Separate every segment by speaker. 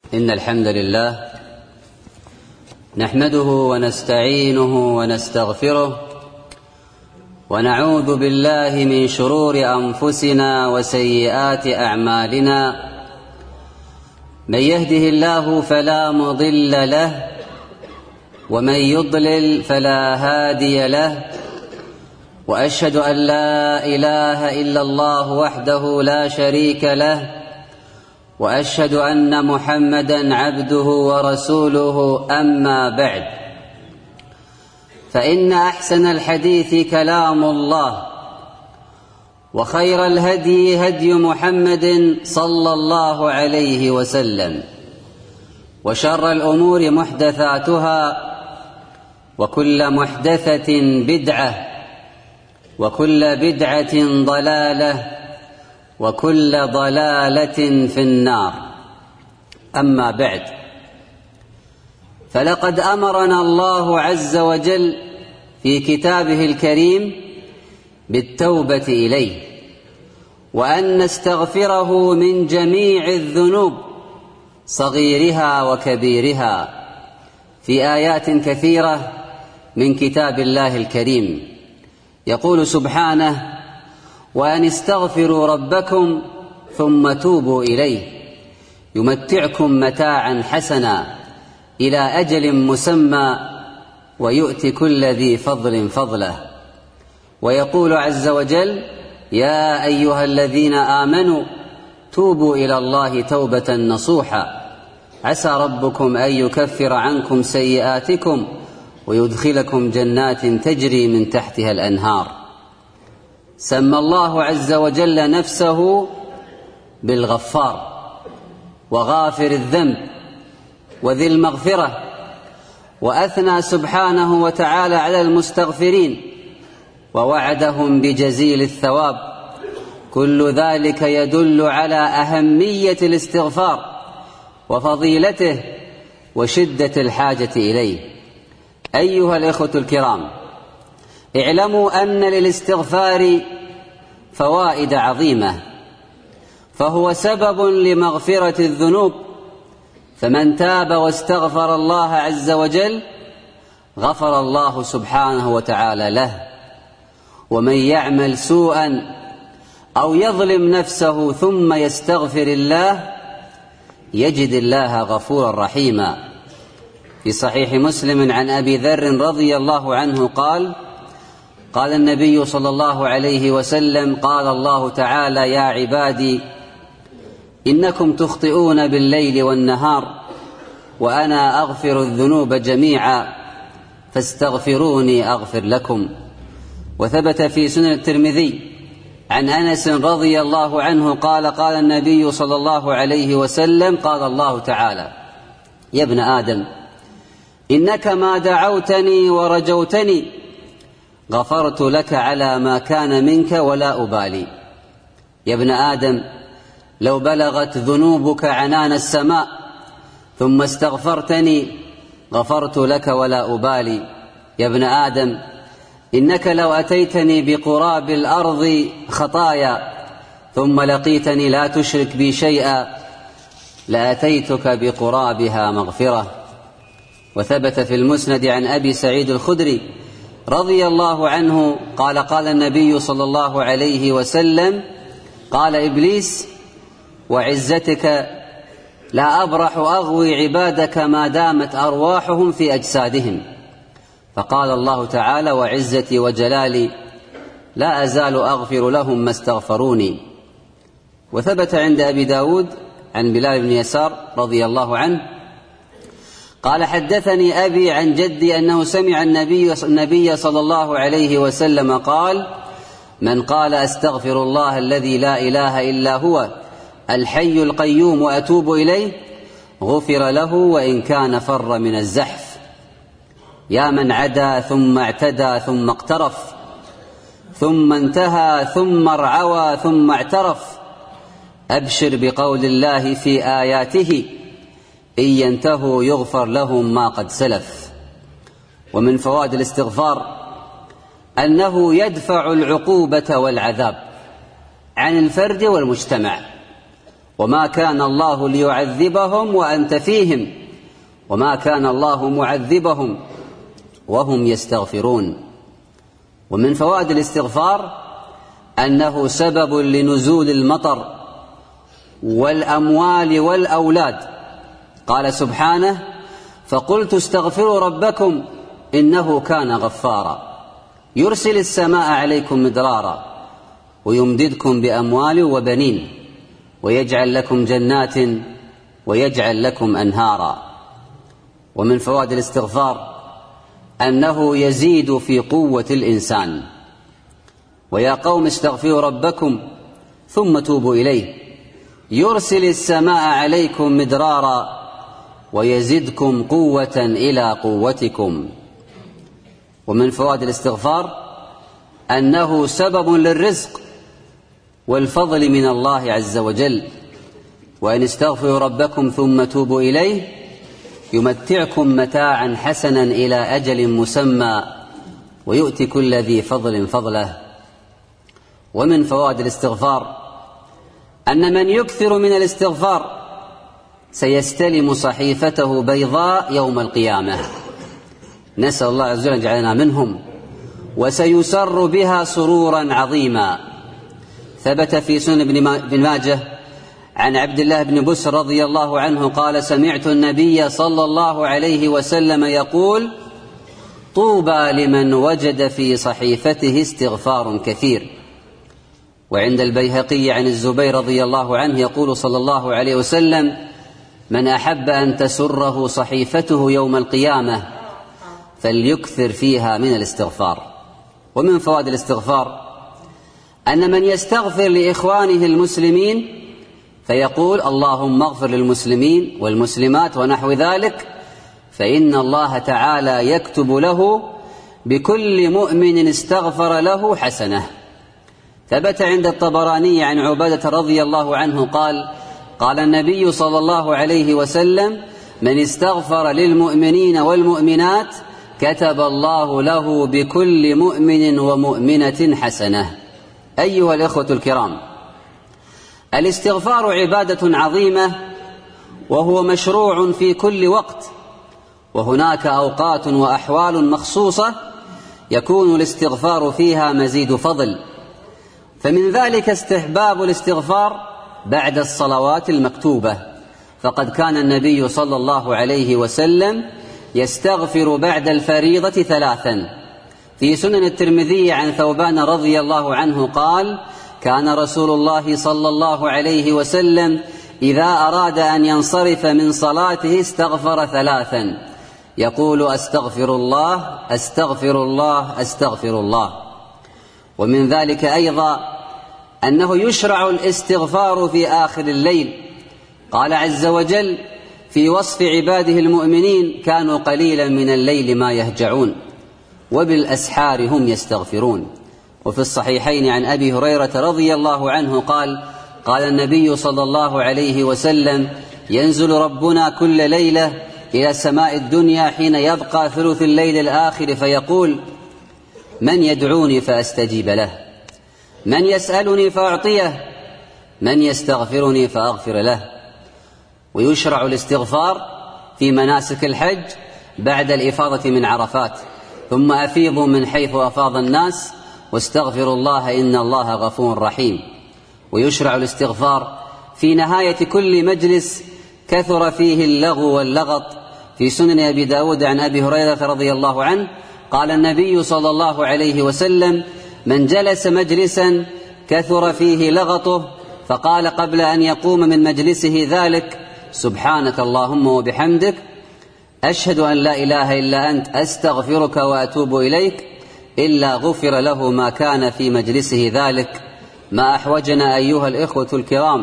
Speaker 1: إن الحمد لله نحمده ونستعينه ونستغفره ونعوذ بالله من شرور أنفسنا وسيئات أعمالنا. من يهده الله فلا مضل له ومن يضلل فلا هادي له، وأشهد أن لا إله إلا الله وحده لا شريك له، وأشهد أن محمدًا عبده ورسوله. أما بعد، فإن أحسن الحديث كلام الله، وخير الهدي هدي محمد صلى الله عليه وسلم، وشر الأمور محدثاتها، وكل محدثة بدعة، وكل بدعة ضلالة، وكل ضلالة في النار. أما بعد، فلقد أمرنا الله عز وجل في كتابه الكريم بالتوبة إليه، وأن نستغفره من جميع الذنوب صغيرها وكبيرها، في آيات كثيرة من كتاب الله الكريم. يقول سبحانه: وأن استغفروا ربكم ثم توبوا إليه يمتعكم متاعا حسنا إلى أجل مسمى ويؤتي كل ذي فضل فضله. ويقول عز وجل: يا أيها الذين آمنوا توبوا إلى الله توبة نصوحا عسى ربكم أن يكفر عنكم سيئاتكم ويدخلكم جنات تجري من تحتها الأنهار. سمى الله عز وجل نفسه بالغفار وغافر الذنب وذي المغفرة، وأثنى سبحانه وتعالى على المستغفرين ووعدهم بجزيل الثواب. كل ذلك يدل على أهمية الاستغفار وفضيلته وشدة الحاجة إليه. أيها الإخوة الكرام، اعلموا أن للاستغفار فوائد عظيمة، فهو سبب لمغفرة الذنوب، فمن تاب واستغفر الله عز وجل غفر الله سبحانه وتعالى له. ومن يعمل سوءا أو يظلم نفسه ثم يستغفر الله يجد الله غفورا رحيما. في صحيح مسلم عن أبي ذر رضي الله عنه قال: قال النبي صلى الله عليه وسلم: قال الله تعالى: يا عبادي إنكم تخطئون بالليل والنهار وأنا أغفر الذنوب جميعا فاستغفروني أغفر لكم. وثبت في سنن الترمذي عن أنس رضي الله عنه قال: قال النبي صلى الله عليه وسلم: قال الله تعالى: يا ابن آدم إنك ما دعوتني ورجوتني غفرت لك على ما كان منك ولا أبالي. يا ابن آدم لو بلغت ذنوبك عنان السماء ثم استغفرتني غفرت لك ولا أبالي. يا ابن آدم إنك لو أتيتني بقراب الأرض خطايا ثم لقيتني لا تشرك بي شيئا لأتيتك بقرابها مغفرة. وثبت في المسند عن أبي سعيد الخدري رضي الله عنه قال: قال النبي صلى الله عليه وسلم: قال إبليس: وعزتك لا أبرح أغوي عبادك ما دامت أرواحهم في أجسادهم. فقال الله تعالى: وعزتي وجلالي لا أزال أغفر لهم ما استغفروني. وثبت عند أبي داود عن بلال بن يسار رضي الله عنه قال: حدثني أبي عن جدي أنه سمع النبي صلى الله عليه وسلم قال: من قال أستغفر الله الذي لا إله إلا هو الحي القيوم وأتوب إليه غفر له وإن كان فر من الزحف. يا من عدا ثم اعتدى ثم اقترف ثم انتهى ثم ارعوى ثم اعترف، أبشر بقول الله في آياته: إن ينتهوا يغفر لهم ما قد سلف. ومن فوائد الاستغفار أنه يدفع العقوبة والعذاب عن الفرد والمجتمع، وما كان الله ليعذبهم وأنت فيهم وما كان الله معذبهم وهم يستغفرون. ومن فوائد الاستغفار أنه سبب لنزول المطر والأموال والأولاد. قال سبحانه: فقلت استغفروا ربكم إنه كان غفارا يرسل السماء عليكم مدرارا ويمددكم بأموال وبنين ويجعل لكم جنات ويجعل لكم أنهارا. ومن فوائد الاستغفار أنه يزيد في قوة الإنسان. ويا قوم استغفروا ربكم ثم توبوا إليه يرسل السماء عليكم مدرارا ويزدكم قوة إلى قوتكم. ومن فوائد الاستغفار أنه سبب للرزق والفضل من الله عز وجل. وإن استغفروا ربكم ثم توبوا إليه يمتعكم متاعا حسنا إلى أجل مسمى ويؤتي كل ذي فضل فضله. ومن فوائد الاستغفار أن من يكثر من الاستغفار سيستلم صحيفته بيضاء يوم القيامة، نسأل الله عز وجل أن يجعلنا منهم، وسيسر بها سرورا عظيما. ثبت في سنن ابن ماجه عن عبد الله بن بسر رضي الله عنه قال: سمعت النبي صلى الله عليه وسلم يقول: طوبى لمن وجد في صحيفته استغفار كثير. وعند البيهقي عن الزبير رضي الله عنه يقول صلى الله عليه وسلم: من أحب أن تسره صحيفته يوم القيامة فليكثر فيها من الاستغفار. ومن فوائد الاستغفار أن من يستغفر لإخوانه المسلمين فيقول: اللهم اغفر للمسلمين والمسلمات ونحو ذلك، فإن الله تعالى يكتب له بكل مؤمن استغفر له حسنة. ثبت عند الطبراني عن عبادة رضي الله عنه قال: قال النبي صلى الله عليه وسلم: من استغفر للمؤمنين والمؤمنات كتب الله له بكل مؤمن ومؤمنة حسنة. أيها الإخوة الكرام، الاستغفار عبادة عظيمة وهو مشروع في كل وقت، وهناك أوقات وأحوال مخصوصة يكون الاستغفار فيها مزيد فضل. فمن ذلك استحباب الاستغفار بعد الصلوات المكتوبة، فقد كان النبي صلى الله عليه وسلم يستغفر بعد الفريضة 3. في سنن الترمذي عن ثوبان رضي الله عنه قال: كان رسول الله صلى الله عليه وسلم إذا أراد أن ينصرف من صلاته استغفر 3 يقول: أستغفر الله أستغفر الله أستغفر الله. ومن ذلك أيضا أنه يشرع الاستغفار في آخر الليل. قال عز وجل في وصف عباده المؤمنين: كانوا قليلا من الليل ما يهجعون وبالأسحار هم يستغفرون. وفي الصحيحين عن أبي هريرة رضي الله عنه قال: قال النبي صلى الله عليه وسلم: ينزل ربنا كل ليلة إلى سماء الدنيا حين يبقى ثلث الليل الآخر فيقول: من يدعوني فأستجيب له، من يسألني فأعطيه، من يستغفرني فأغفر له. ويشرع الاستغفار في مناسك الحج بعد الإفاضة من عرفات: ثم أفيضوا من حيث أفاض الناس واستغفروا الله إن الله غفور رحيم. ويشرع الاستغفار في نهاية كل مجلس كثر فيه اللغو واللغط. في سنن أبي داود عن أبي هريرة رضي الله عنه قال النبي صلى الله عليه وسلم: من جلس مجلسا كثر فيه لغطه فقال قبل أن يقوم من مجلسه ذلك: سبحانك اللهم وبحمدك أشهد أن لا إله إلا أنت أستغفرك وأتوب إليك، إلا غفر له ما كان في مجلسه ذلك. ما أحوجنا أيها الإخوة الكرام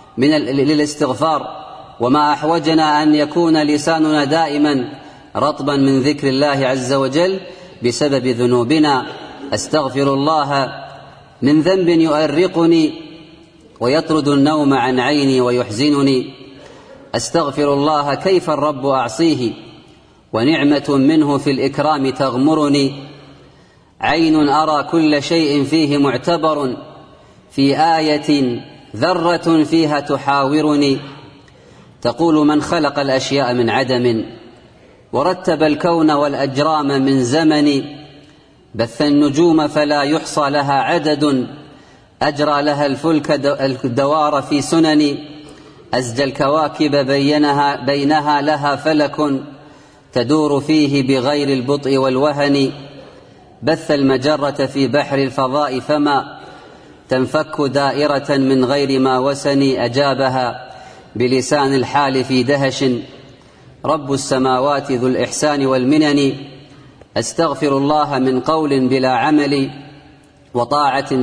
Speaker 1: للاستغفار، وما أحوجنا أن يكون لساننا دائما رطبا من ذكر الله عز وجل بسبب ذنوبنا. أستغفر الله من ذنب يؤرقني ويطرد النوم عن عيني ويحزنني. أستغفر الله كيف الرب أعصيه ونعمة منه في الإكرام تغمرني. عين أرى كل شيء فيه معتبر، في آية ذرة فيها تحاورني، تقول من خلق الأشياء من عدم، ورتب الكون والأجرام من زمن، بث النجوم فلا يحصى لها عدد، أجرى لها الفلك الدوار في سنن، أزجى الكواكب بينها لها فلك تدور فيه بغير البطء والوهن، بث المجرة في بحر الفضاء فما تنفك دائرة من غير ما وسن، أجابها بلسان الحال في دهش رب السماوات ذو الإحسان والمنن، أستغفر الله من قول بلا عمل، وطاعة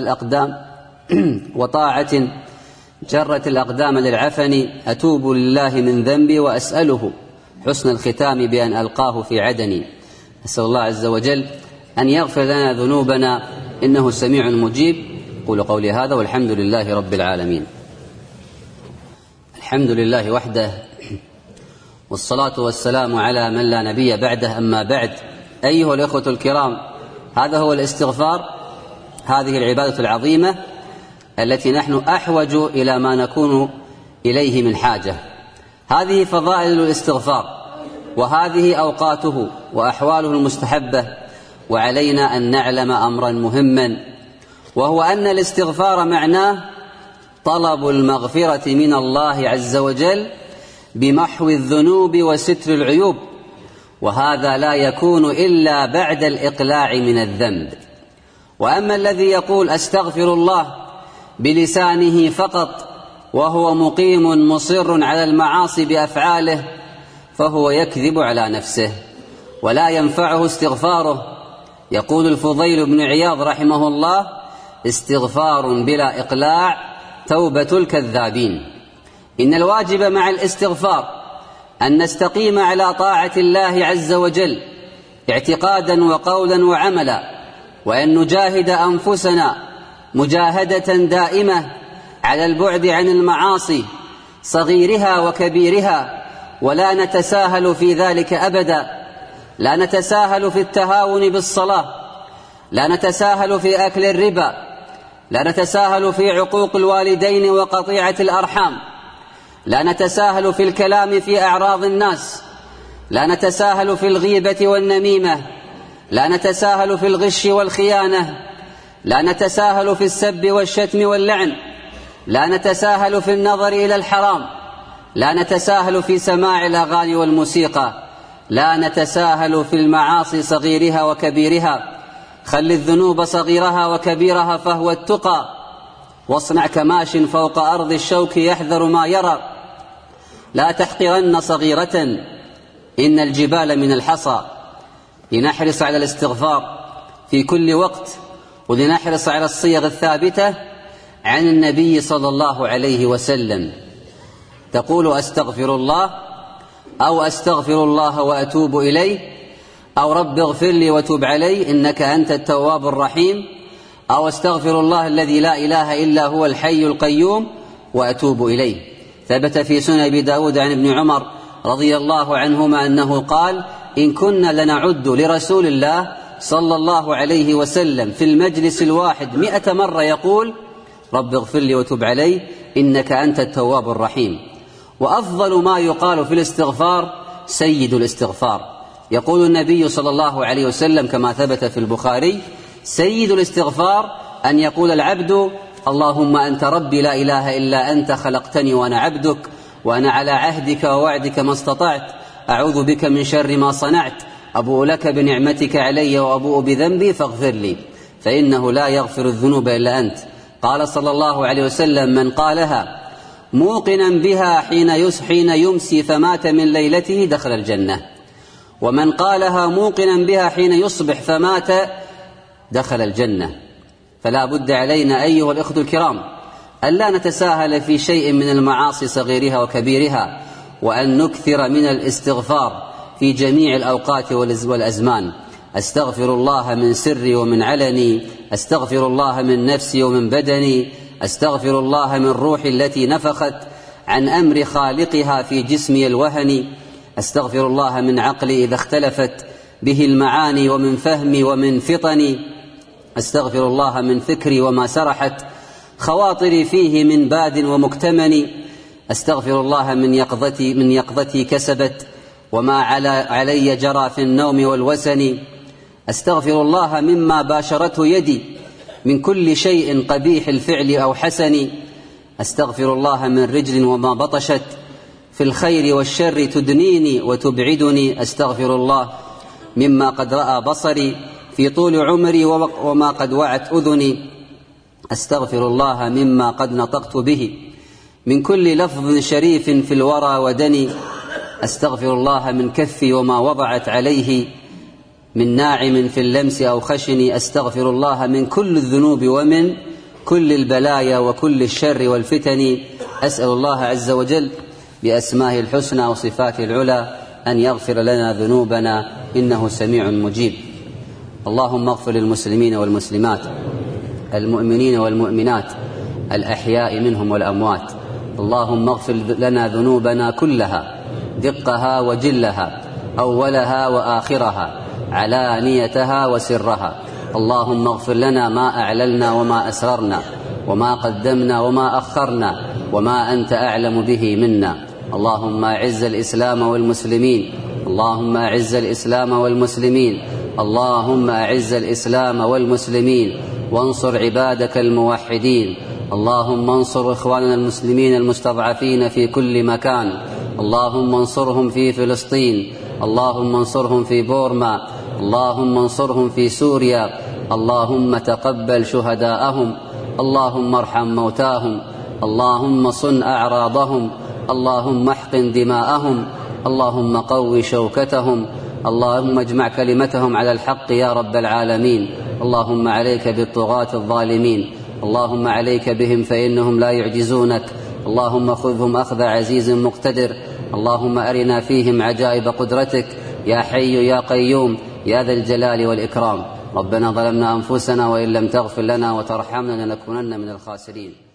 Speaker 1: جرت الأقدام للعفن، أتوب لله من ذنبي وأسأله حسن الختام بأن ألقاه في عدني. أسأل الله عز وجل أن يغفر لنا ذنوبنا إنه سميع مجيب. قولوا قولي هذا والحمد لله رب العالمين. الحمد لله وحده، والصلاة والسلام على من لا نبي بعده، أما بعد. أيها الإخوة الكرام، هذا هو الاستغفار، هذه العبادة العظيمة التي نحن أحوج إلى ما نكون إليه من حاجة. هذه فضائل الاستغفار، وهذه أوقاته وأحواله المستحبة، وعلينا أن نعلم أمرا مهما، وهو أن الاستغفار معناه طلب المغفرة من الله عز وجل بمحو الذنوب وستر العيوب، وهذا لا يكون إلا بعد الإقلاع من الذنب. وأما الذي يقول أستغفر الله بلسانه فقط وهو مقيم مصر على المعاصي بأفعاله، فهو يكذب على نفسه ولا ينفعه استغفاره. يقول الفضيل بن عياض رحمه الله: استغفار بلا إقلاع توبة الكذابين. إن الواجب مع الاستغفار أن نستقيم على طاعة الله عز وجل اعتقادا وقولا وعملا، وأن نجاهد أنفسنا مجاهدة دائمة على البعد عن المعاصي صغيرها وكبيرها، ولا نتساهل في ذلك أبدا. لا نتساهل في التهاون بالصلاة، لا نتساهل في أكل الربا، لا نتساهل في عقوق الوالدين وقطيعة الأرحام، لا نتساهل في الكلام في أعراض الناس، لا نتساهل في الغيبة والنميمة، لا نتساهل في الغش والخيانة، لا نتساهل في السب والشتم واللعن، لا نتساهل في النظر إلى الحرام، لا نتساهل في سماع الأغاني والموسيقى، لا نتساهل في المعاصي صغيرها وكبيرها. خل الذنوب صغيرها وكبيرها فهو التقى، واصنع كماش فوق أرض الشوك يحذر ما يرى. لا تحقرن صغيرة إن الجبال من الحصى. لنحرص على الاستغفار في كل وقت، ولنحرص على الصيغ الثابتة عن النبي صلى الله عليه وسلم. تقول أستغفر الله، أو أستغفر الله وأتوب إليه، أو رب اغفر لي وتوب علي إنك أنت التواب الرحيم، أو أستغفر الله الذي لا إله إلا هو الحي القيوم وأتوب إليه. ثبت في سنن أبي داود عن ابن عمر رضي الله عنهما أنه قال: إن كنا لنعد لرسول الله صلى الله عليه وسلم في المجلس الواحد 100 مرة يقول: رب اغفر لي وتوب علي إنك أنت التواب الرحيم. وأفضل ما يقال في الاستغفار سيد الاستغفار. يقول النبي صلى الله عليه وسلم كما ثبت في البخاري: سيد الاستغفار أن يقول العبد: اللهم أنت ربي لا إله إلا أنت، خلقتني وأنا عبدك، وأنا على عهدك ووعدك ما استطعت، أعوذ بك من شر ما صنعت، أبوء لك بنعمتك علي وأبوء بذنبي فاغفر لي، فإنه لا يغفر الذنوب إلا أنت. قال صلى الله عليه وسلم: من قالها موقنا بها حين يمسي فمات من ليلته دخل الجنة، ومن قالها موقنا بها حين يصبح فمات دخل الجنة. فلا بد علينا أيها الإخوة الكرام ألا نتساهل في شيء من المعاصي صغيرها وكبيرها، وأن نكثر من الاستغفار في جميع الأوقات والأزمان. أستغفر الله من سري ومن علني، أستغفر الله من نفسي ومن بدني، أستغفر الله من روحي التي نفخت عن أمر خالقها في جسمي الوهني، أستغفر الله من عقلي إذا اختلفت به المعاني ومن فهمي ومن فطني، أستغفر الله من فكري وما سرحت خواطري فيه من باد ومكتمن. أستغفر الله من يقظتي كسبت وما علي جرى في النوم والوسن. أستغفر الله مما باشرته يدي من كل شيء قبيح الفعل أو حسن. أستغفر الله من رجل وما بطشت في الخير والشر تدنيني وتبعدني. أستغفر الله مما قد رأى بصري في طول عمري وما قد وعت أذني. أستغفر الله مما قد نطقت به من كل لفظ شريف في الورى ودني. أستغفر الله من كفي وما وضعت عليه من ناعم في اللمس أو خشن. أستغفر الله من كل الذنوب ومن كل البلايا وكل الشر والفتن. أسأل الله عز وجل بأسمائه الحسنى وصفاته العلى أن يغفر لنا ذنوبنا إنه سميع مجيب. اللهم اغفر للمسلمين والمسلمات المؤمنين والمؤمنات الأحياء منهم والأموات. اللهم اغفر لنا ذنوبنا كلها دقها وجلها أولها وآخرها علانيتها وسرها. اللهم اغفر لنا ما أعللنا وما أسررنا وما قدمنا وما أخرنا وما أنت أعلم به منا. اللهم أعز الإسلام والمسلمين. اللهم أعز الإسلام والمسلمين. اللهم أعز الإسلام والمسلمين وانصر عبادك الموحدين. اللهم انصر إخواننا المسلمين المستضعفين في كل مكان. اللهم انصرهم في فلسطين. اللهم انصرهم في بورما. اللهم انصرهم في سوريا. اللهم تقبل شهداءهم. اللهم ارحم موتاهم. اللهم صن أعراضهم. اللهم احقن دماءهم. اللهم قو شوكتهم. اللهم اجمع كلمتهم على الحق يا رب العالمين. اللهم عليك بالطغاة الظالمين. اللهم عليك بهم فإنهم لا يعجزونك. اللهم خذهم أخذ عزيز مقتدر. اللهم أرنا فيهم عجائب قدرتك يا حي يا قيوم يا ذا الجلال والإكرام. ربنا ظلمنا أنفسنا وإن لم تغفر لنا وترحمنا لنكونن من الخاسرين.